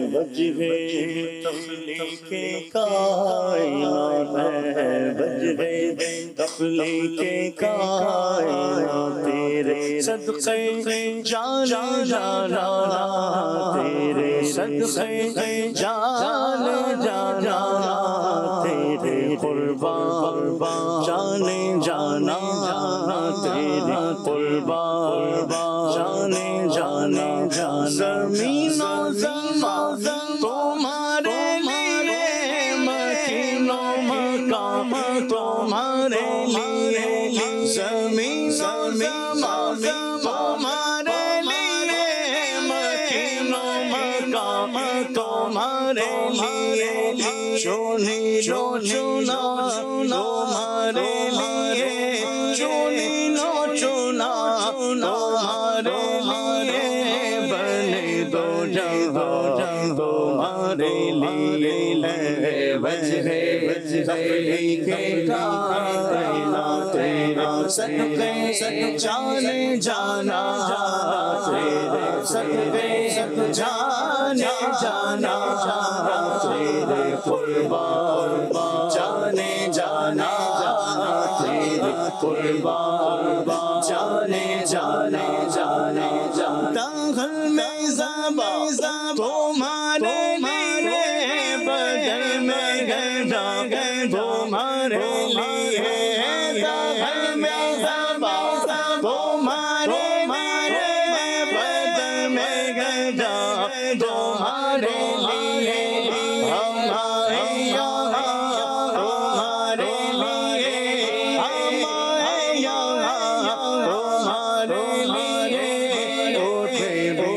وجہ تخلیق کائنات ہے، وجہ تخلیق کائنات تیرے صدقے جانا جانا، تیرے صدقے جانا جانا، تیرے قربان جانے جانا، تیرے قربان جانے جانا، زمین و زمان تمہارے لیے، مکین و مقام تمہارے لیے، زمین و زمان تمہارے لیے، مکین و مقام تمہارے لیے، چنی لو چنا تمہارے لیے، چنی لو چنا تمہارے لیے، بنے دو جہاں تمہارے لیے، وجہ تخلیق کائنات تیرا صدقے جانے جانا، تیرے صدقے جانے جانا، تیرے قربان جانے جانا، تیرے قربان جانے جانے جانے جانا، داخل میں زبان تمہارے لیے، بدل میں گھڑا تمہارے لیے، داخل میں زبان تمہارے لیے، بدل میں گھڑا تمہارے لیے، ہمارے یہاں تمہارے لیے، ہمارے یہاں تمہارے لیے، اٹھے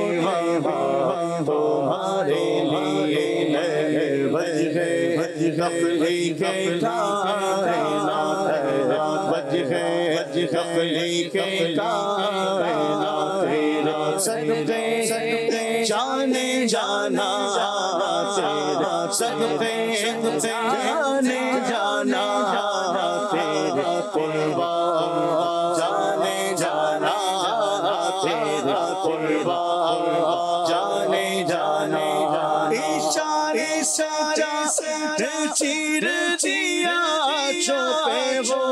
تمہارے لیے، وجہ تخلیق کائنات ہے، وجہ تخلیق کائنات تیرا صدقے جانے جانا، تیرا صدقے جانے جانا، تیرا قربان جانے جانا، تیرا قربان جانے جانے، اشارے سے چیر دیا چھپے وہ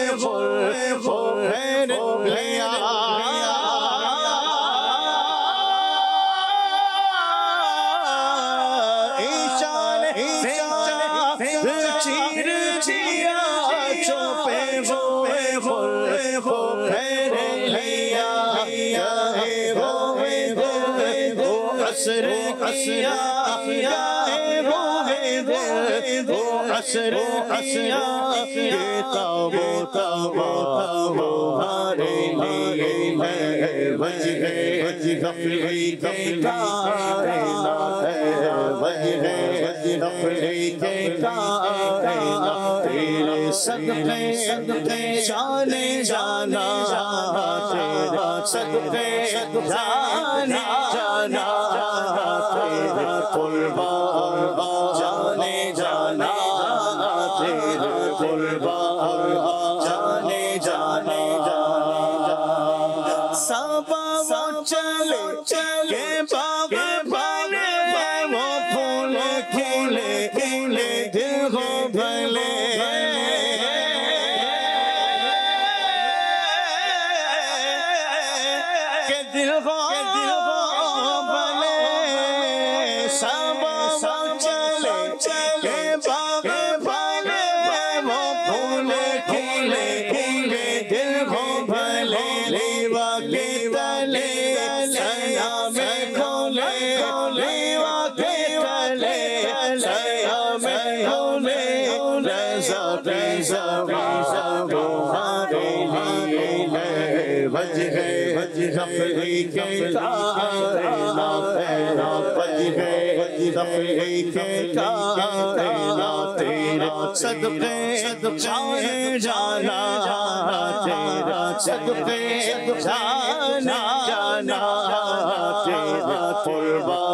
پھیر لیا، اشارے سے چیر دیا چھپے وہ پھیر لیا، عصر کیا تمہارے لیے، وجہ تخلیق کائنات ہے، وجہ تخلیق کائنات تیرے صدقے جانے جانا، تیرا صدقے جانے جانا، تیرا قربان جانے جانا، تیرا قربان جانے جانے جانا، سبا وہ چلے باغ بھلے، وہ پھول کھلے دل کو بھلے، کہ دل کو بھلے، سبا وہ چلے باغ بھلے، وہ پھول کھلے دل کو بھلے، لیوا کے تلے سیا میں کھولے، لیوا کے تلے سیا میں کھولے، رضا تمہارے لیے، وجہ تخلیق کائنات ہے، وجہ تخلیق کائنات تیرا صدقے جانے جانا، تیرا صدقے جانا جانا، تیرا قربان